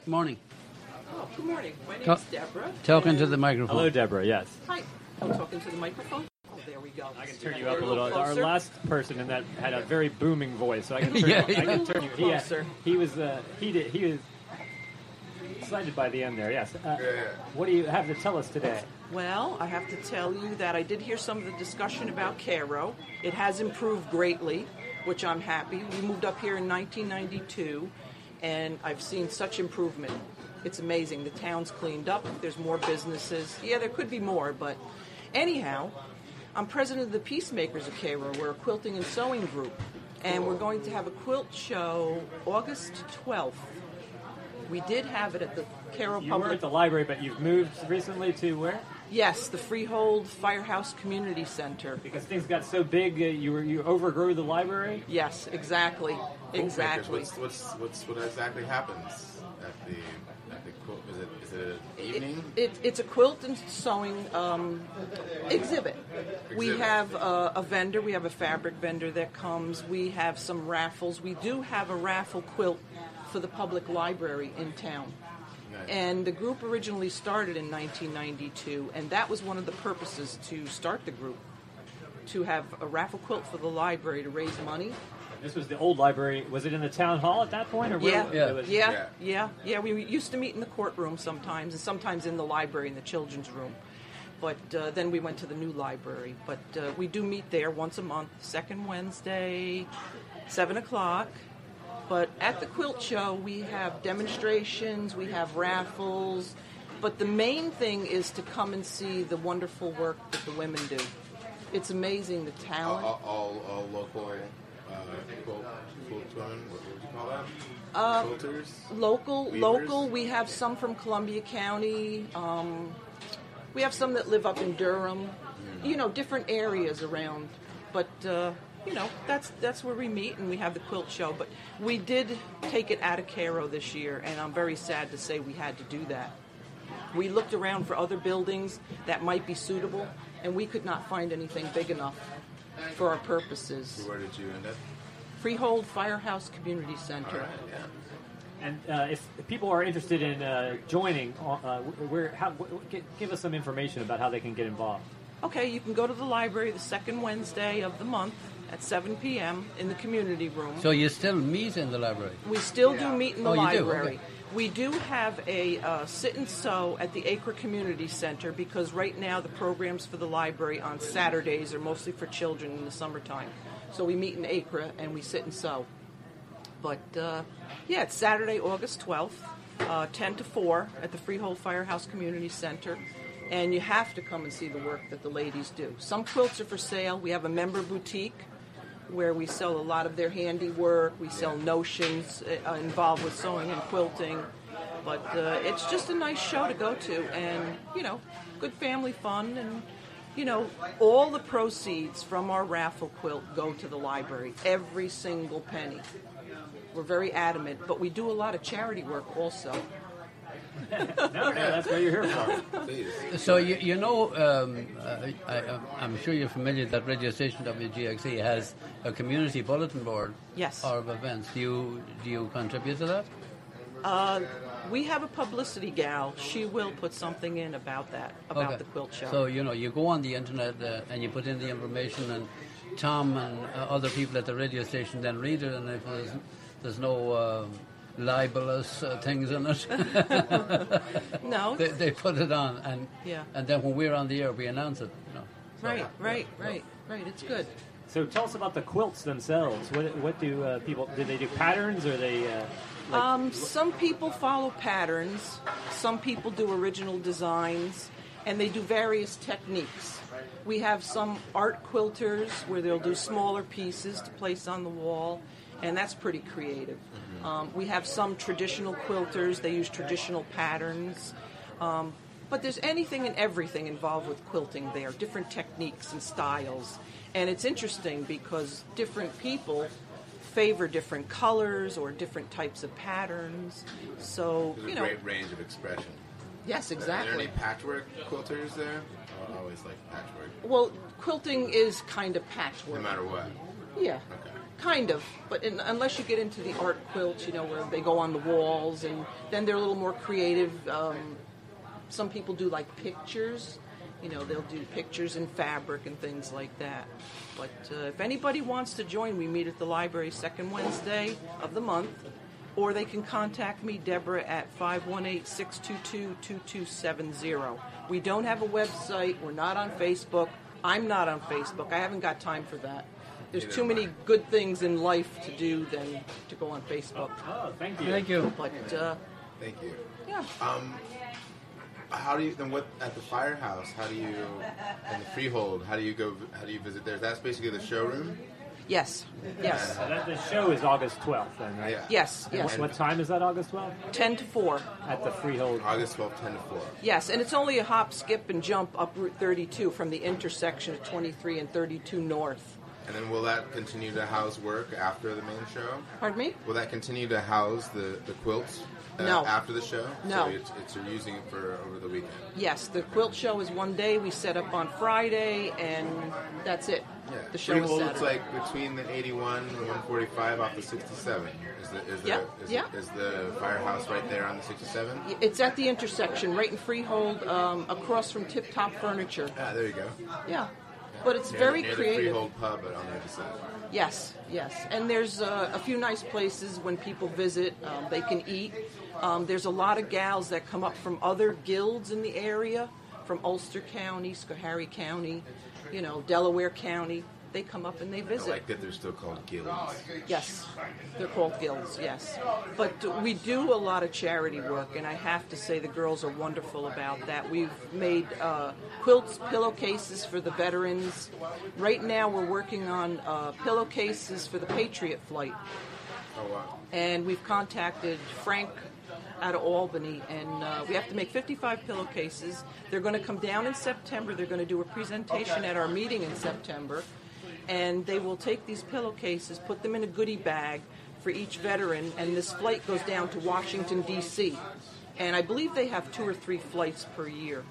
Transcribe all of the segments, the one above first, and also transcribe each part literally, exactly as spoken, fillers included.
Good morning. Oh, good morning. My name Ta- is Deborah. Talking to the microphone. Hello, Deborah. Yes. Hi. I'm talking to the microphone. Oh, there we go. I can turn you Get up a little. Our closer. last person in that had a very booming voice, so I can turn. Yeah, you, I can yeah. turn you. He, Closer. he was. Uh, he did. He was excited by the end there. Yes. Uh, what do you have to tell us today? Well, I have to tell you that I did hear some of the discussion about Cairo. It has improved greatly, which I'm happy. We moved up here in nineteen ninety-two, and I've seen such improvement. It's amazing. The town's cleaned up. There's more businesses. Yeah, there could be more, but anyhow, I'm president of the Peacemakers of Cairo. We're a quilting and sewing group, and we're going to have a quilt show August twelfth. We did have it at the Cairo You Public... were at the library, but you've moved recently to where? Yes, the Freehold Firehouse Community Center. Because things got so big, uh, you were you overgrew the library. Yes, exactly, exactly. What's, what's what's what exactly happens at the at the quilt? Is it is it an evening? It, it, it's a quilt and sewing um, exhibit. We Exhibit. have a, a vendor. We have a fabric vendor that comes. We have some raffles. We do have a raffle quilt for the public library in town. Nice. And the group originally started in nineteen ninety-two, and that was one of the purposes to start the group, to have a raffle quilt for the library to raise money. This was the old library. Was it in the town hall at that point, or where? Yeah, it yeah, was- yeah, yeah, yeah. We used to meet in the courtroom sometimes, and sometimes in the library, in the children's room. But uh, then we went to the new library. But uh, we do meet there once a month, second Wednesday, seven o'clock. But at the quilt show, we have demonstrations, we have raffles. But the main thing is to come and see the wonderful work that the women do. It's amazing, the All, talent. all, all, all local uh, quilt, quilt women. What would you call that? Uh, Quilters. Local, Weavers? local. We have some from Columbia County. Um, we have some that live up in Durham. You know, different areas around. But uh, you know, that's that's where we meet, and we have the quilt show. But we did take it out of Cairo this year, and I'm very sad to say we had to do that. We looked around for other buildings that might be suitable, and we could not find anything big enough for our purposes. So where did you end up? Freehold Firehouse Community Center. All right, yeah. And uh, if people are interested in uh, joining, uh, where how, w- g- give us some information about how they can get involved. Okay, you can go to the library the second Wednesday of the month at seven p.m. in the community room. So you still meet in the library? We still do meet in the Oh, you do? library. Okay. We do have a uh, sit and sew at the Acre Community Center because right now the programs for the library on Saturdays are mostly for children in the summertime. So we meet in Acre and we sit and sew. But uh, yeah, it's Saturday, August twelfth, uh, ten to four at the Freehold Firehouse Community Center. And you have to come and see the work that the ladies do. Some quilts are for sale. We have a member boutique where we sell a lot of their handiwork. We sell notions uh, involved with sewing and quilting. But uh, it's just a nice show to go to, and, you know, good family fun. And, you know, all the proceeds from our raffle quilt go to the library, every single penny. We're very adamant, but we do a lot of charity work also. No, no, that's what you're here for. Please. So you, you know, um, I, I, I'm sure you're familiar that radio station W G X E has a community bulletin board. Yes. Or of events. Do you do you contribute to that? Uh, we have a publicity gal. She will put something in about that, about Okay. the quilt show. So you know, you go on the internet uh, and you put in the information, and Tom and uh, other people at the radio station then read it, and if there's, there's no uh, libelous uh, things in it, no, they, they put it on, and Yeah. and then when we're on the air, we announce it. You know. So, right, right, right, right. It's good. So tell us about the quilts themselves. What, what do uh, people, do they do patterns, or they... Uh, like, Um, some people follow patterns. Some people do original designs, and they do various techniques. We have some art quilters where they'll do smaller pieces to place on the wall, and that's pretty creative. Um, we have some traditional quilters. They use traditional patterns. Um, but there's anything and everything involved with quilting there, different techniques and styles. And it's interesting because different people favor different colors or different types of patterns. So, There's you a know, great range of expression. yes, Are there exactly. any patchwork quilters there? I always like patchwork, Well, quilting is kind of patchwork. no matter what. Yeah, Okay. Kind of, but in, unless you get into the art quilts, you know, where they go on the walls, and then they're a little more creative. Um, some people do like pictures, you know, they'll do pictures in fabric and things like that. But uh, if anybody wants to join, we meet at the library second Wednesday of the month, or they can contact me, Deborah, at five one eight, six two two, two two seven zero. We don't have a website. We're not on Facebook. I'm not on Facebook. I haven't got time for that. There's too many good things in life to do than to go on Facebook. Oh, thank you. Thank you. But, uh, Thank you. yeah. Um, how do you then? What at the firehouse? How do you and the freehold? How do you go? How do you visit there? That's basically the showroom. Yes. Yes. So that, the show is August twelfth, then, right? Yeah. Yes. And Yes. What, what time is that, August twelfth? ten to four. At the Freehold. August twelfth, ten to four. Yes, and it's only a hop, skip, and jump up Route thirty-two from the intersection of twenty-three and thirty-two North. And then will that continue to house work after the main show? Pardon me? Will that continue to house the, the quilts uh, No. after the show? No. So it's, it's you're using it for over the weekend. Yes, the quilt show is one day. We set up on Friday, and that's it. Yeah. The show Pretty is well, Saturday. it's like between the eighty-one and one forty-five off the sixty-seven. Is the is the Yeah, is, yeah. is the firehouse right there on the sixty-seven? It's at the intersection, right in Freehold, um, across from Tip Top Furniture. Ah, there you go. Yeah, but it's Near very the, near creative. The Freehold pub on the other side. Yes, yes. And there's uh, a few nice places when people visit. Um, they can eat. Um, there's a lot of gals that come up from other guilds in the area, from Ulster County, Schoharie County, you know, Delaware County. They come up and they I visit. like that they're still called guilds. Yes, they're called guilds, yes. But uh, we do a lot of charity work, and I have to say the girls are wonderful about that. We've made uh, quilts, pillowcases for the veterans. Right now we're working on uh, pillowcases for the Patriot Flight. Oh wow. And we've contacted Frank out of Albany, and uh, we have to make fifty-five pillowcases. They're going to come down in September. They're going to do a presentation at our meeting in September. And they will take these pillowcases, put them in a goodie bag for each veteran, and this flight goes down to Washington, D C And I believe they have two or three flights per year.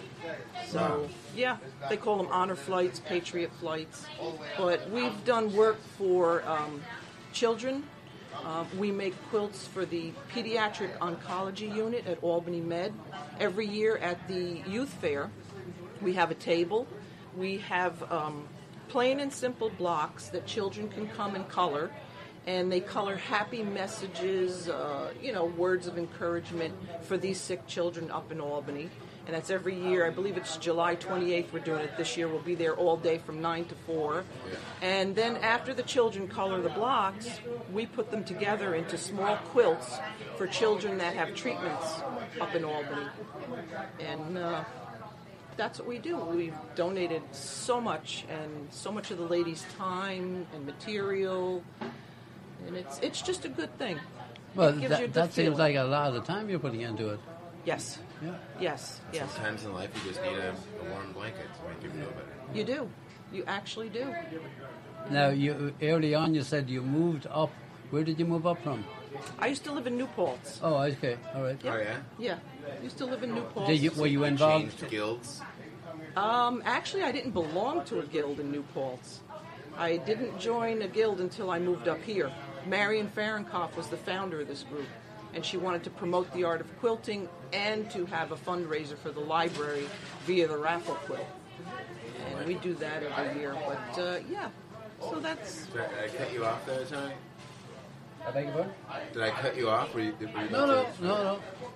So, yeah, they call them honor flights, patriot flights. But we've done work for um, children. Uh, we make quilts for the pediatric oncology unit at Albany Med. Every year at the youth fair, we have a table. We have um, plain and simple blocks that children can come and color, and they color happy messages, uh, you know, words of encouragement for these sick children up in Albany. And that's every year. I believe it's July twenty-eighth we're doing it this year. We'll be there all day from nine to four. And then after the children color the blocks, we put them together into small quilts for children that have treatments up in Albany. And uh, that's what we do. We've donated so much, and so much of the ladies' time and material, and it's it's just a good thing. Well, It gives you a that, good that seems feeling. like a lot of the time you're putting into it. Yes, Yeah. yes, yes. Sometimes in life you just need a, a warm blanket to make you feel better. You do. You actually do. Now, you early on you said you moved up. Where did you move up from? I used to live in New Paltz. Oh, okay, all right. Oh yeah. Yeah, used to live in New Paltz. Did you, were you involved? Changed guilds. Um, actually, I didn't belong to a guild in New Paltz. I didn't join a guild until I moved up here. Marion Fahrenkopf was the founder of this group, and she wanted to promote the art of quilting and to have a fundraiser for the library via the raffle quilt. And we do that every year. But uh, yeah, so that's. Did I, did I cut you off there, Tony? I beg your pardon? Did I cut you off? Were you, were you No, no, no, no.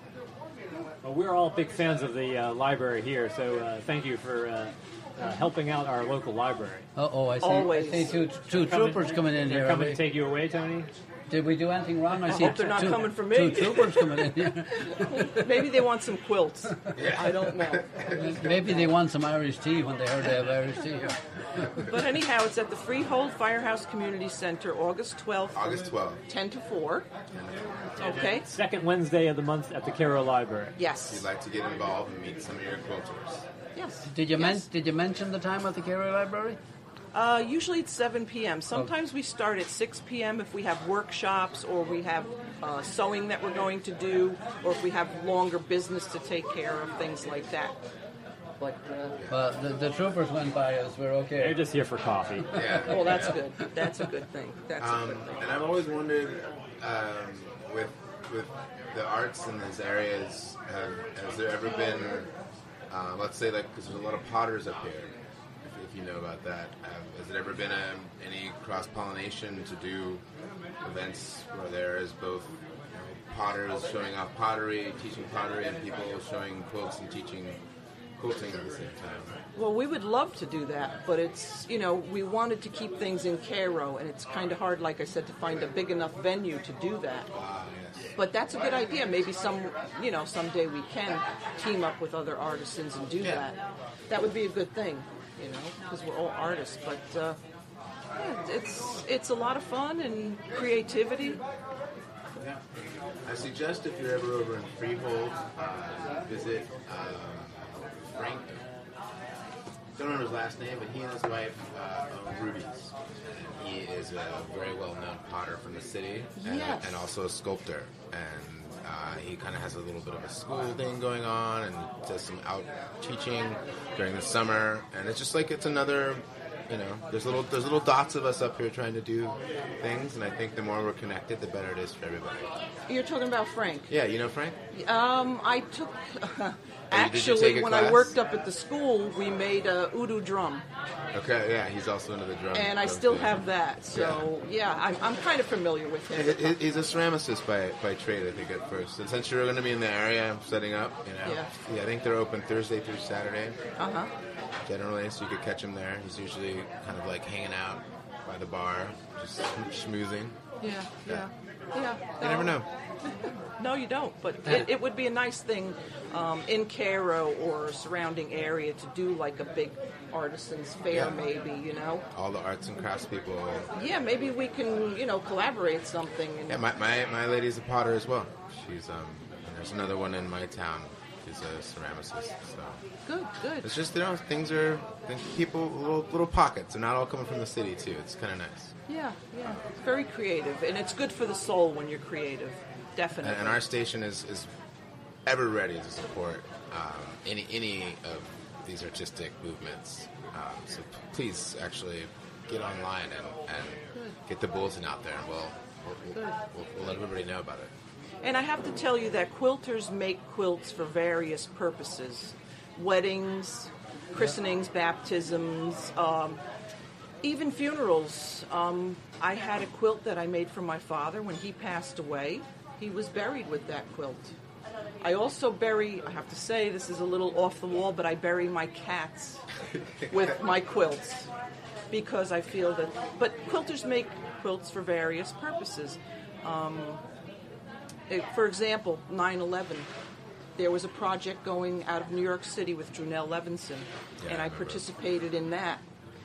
Well, we're all big fans of the uh, library here, so uh, thank you for uh, uh, helping out our local library. Uh oh, I see. Always. I see two two Coming- troopers coming in they're here. coming Are to they- take you away, Tony? Did we do anything wrong? I, see hope they're not two, coming for me. Two troopers coming in here. Maybe they want some quilts. I don't know. Maybe they want some Irish tea when they heard they have Irish tea here. But anyhow, it's at the Freehold Firehouse Community Center, August twelfth, August twelfth. ten to four. Okay? Second Wednesday of the month at the Cairo Library. If Yes. you'd like to get involved and meet some of your quilters. Yes. Did you, men- Yes. did you mention the time at the Cairo Library? Uh, usually it's seven p.m. Sometimes we start at six p.m. if we have workshops or we have uh, sewing that we're going to do, or if we have longer business to take care of, things like that. but uh, Well, the, the troopers went by us. We're okay. They're just here for coffee. Yeah. well, that's good. That's a good thing. That's a Um, good thing. and I've always wondered, um, with with the arts in these areas, have, has there ever been, uh, let's say, like, because there's a lot of potters up here, if, if you know about that, um, has there ever been a, any cross pollination to do events where there is both you know, potters showing off pottery, teaching pottery, and people showing quilts and teaching quilting at the same time? Well, we would love to do that, but it's, you know, we wanted to keep things in Cairo, and it's kind of hard, like I said, to find a big enough venue to do that. Ah, yes. But that's a good idea. Maybe some, you know, someday we can team up with other artisans and do Yeah. that. That would be a good thing, you know, because we're all artists. But uh, yeah, it's it's a lot of fun and creativity. Yeah. I suggest if you're ever over in Freehold, uh, visit um, Frank. I don't know his last name, but he and his wife uh, own Ruby's. And he is a very well-known potter from the city, and, Yes. and also a sculptor. And uh, he kind of has a little bit of a school thing going on, and does some out teaching during the summer. And it's just like it's another. You know, there's little there's little dots of us up here trying to do things, and I think the more we're connected, the better it is for everybody. You're talking about Frank. Yeah, you know Frank? Um, I took. Oh, did you take Actually, a when I class? worked up at the school, we made a udu drum, Okay, yeah, he's also into the drum. and I drum still thing. have that. So yeah, I'm, I'm kind of familiar with He- him. he- He's a ceramicist by by trade, I think, at first. And since you're going to be in the area, I'm setting up. You know, Yeah. I think they're open Thursday through Saturday, Uh huh. generally, so you could catch him there. He's usually kind of like hanging out by the bar, just schmoozing. Yeah, yeah, yeah. You never know. No, you don't. But it, it would be a nice thing um, in Cairo or surrounding area to do like a big artisans fair, Yeah. maybe. You know. All the arts and crafts people. Yeah, maybe we can, you know, collaborate something. And, Yeah, my, my, my lady's a potter as well. She's um. And there's another one in my town. She's a ceramicist. So Good, good. it's just you know things are things, people little little pockets. They're not all coming from the city too. It's kind of nice. Yeah, yeah. It's very creative, and it's good for the soul when you're creative. Definitely. And, and our station is, is ever ready to support um, any any of these artistic movements. Um, so please actually get online and, and get the bulletin out there, and we'll we'll, we'll, we'll, we'll let everybody know about it. And I have to tell you that quilters make quilts for various purposes. Weddings, christenings, baptisms, um, even funerals. Um, I had a quilt that I made for my father when he passed away. He was buried with that quilt. I also bury, I have to say, this is a little off the wall, but I bury my cats with my quilts because I feel that, but quilters make quilts for various purposes. Um, eh, for example, nine eleven, there was a project going out of New York City with Drunell Levinson, Yeah, and I I remember. participated in that.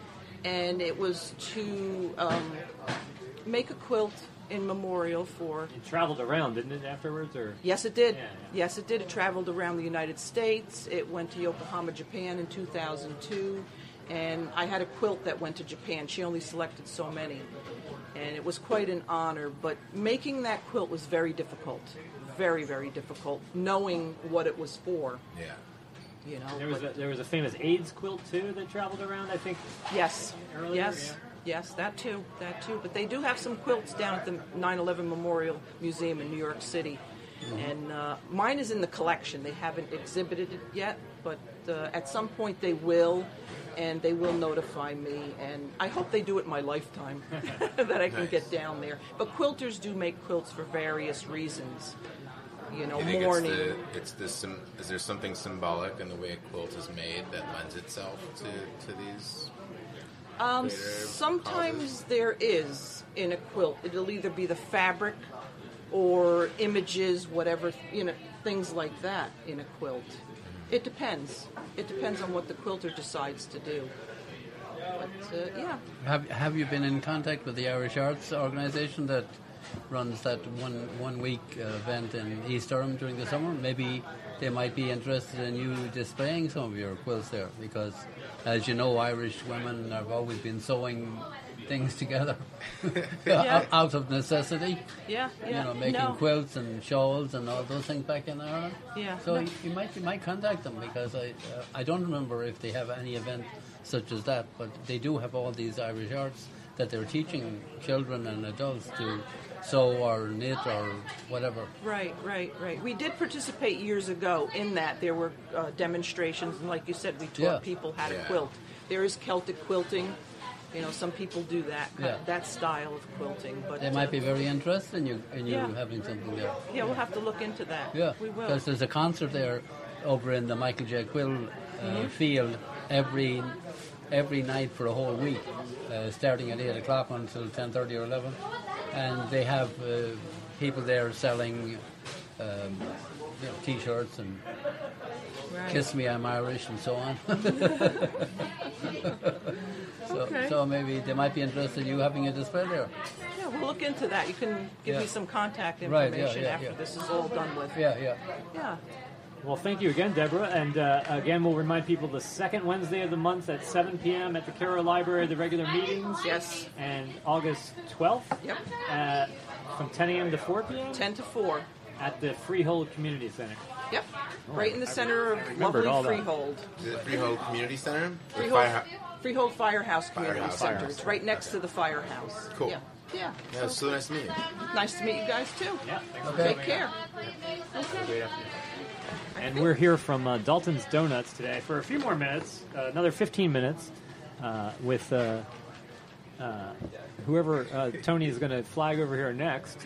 And it was to um, make a quilt in memorial for. It traveled around, didn't it, afterwards? Or Yes, it did. Yeah, yeah. Yes, it did. It traveled around the United States. It went to Yokohama, Japan in two thousand two. And I had a quilt that went to Japan. She only selected so many. And it was quite an honor. But making that quilt was very difficult. Very, very difficult, knowing what it was for. Yeah. You know. there was but- a, there was a famous AIDS quilt too that traveled around. I think. Yes. Earlier, yes. Yes, that too. That too. But they do have some quilts down at the nine eleven Memorial Museum in New York City. And uh, mine is in the collection. They haven't exhibited it yet, but uh, at some point they will, and they will notify me. And I hope they do it in my lifetime, that I can Nice. get down there. But quilters do make quilts for various reasons. You know, You think mourning. it's the, it's the sim, is there something symbolic in the way a quilt is made that lends itself to, to these? Um, greater sometimes causes? there is in a quilt. It'll either be the fabric or images, whatever, you know, things like that in a quilt. It depends. It depends on what the quilter decides to do. But, uh, yeah. Have Have you been in contact with the Irish Arts Organisation that runs that one one week uh, event in East Durham during the summer? Maybe they might be interested in you displaying some of your quilts there, because, as you know, Irish women have always been sewing things together Yeah. out of necessity. Yeah, yeah. You know, making no. quilts and shawls and all those things back in Ireland. Yeah. So No. you, you might you might contact them because I uh, I don't remember if they have any event such as that, but they do have all these Irish arts that they're teaching children and adults to sew or knit or whatever. Right, right, right. We did participate years ago in that. There were uh, demonstrations, and like you said, we taught Yeah. people how to Yeah. quilt. There is Celtic quilting. You know, some people do that Yeah. that style of quilting. But They might uh, be very interested in you in you Yeah. having something there. Yeah, we'll have to look into that. Yeah, we will. because there's a concert there over in the Michael J. Quill uh, Mm-hmm. field every every night for a whole week, uh, starting at eight o'clock until ten thirty or eleven, and they have uh, people there selling um, you know, T-shirts and Right. "Kiss Me, I'm Irish" and so on. so, Okay. so maybe they might be interested in you having a display there. Yeah, we'll look into that. You can give Yeah. me some contact Right, information yeah, yeah, after yeah. this is all done with. Yeah, yeah. Yeah. Well, thank you again, Deborah. And uh, again, we'll remind people the second Wednesday of the month at seven p.m. at the Carroll Library, the regular meetings. Yes. And August twelfth Yep. uh, from ten a.m. to four p.m. Ten to four. at the Freehold Community Center. Yep. Right in the center of remembered all lovely that. Freehold. Is it Freehold Community Center? Or Freehold, Fire- Freehold Firehouse Community Firehouse. Center. Firehouse. It's right next to the firehouse. Cool. Yeah. Yeah. Yeah, it's so nice to meet you. Nice to meet you guys too. Yeah, thanks for Okay. Take care. Great afternoon. And we're here from uh, Dalton's Donuts today for a few more minutes, uh, another fifteen minutes, uh, with uh, uh, whoever uh, Tony is going to flag over here next.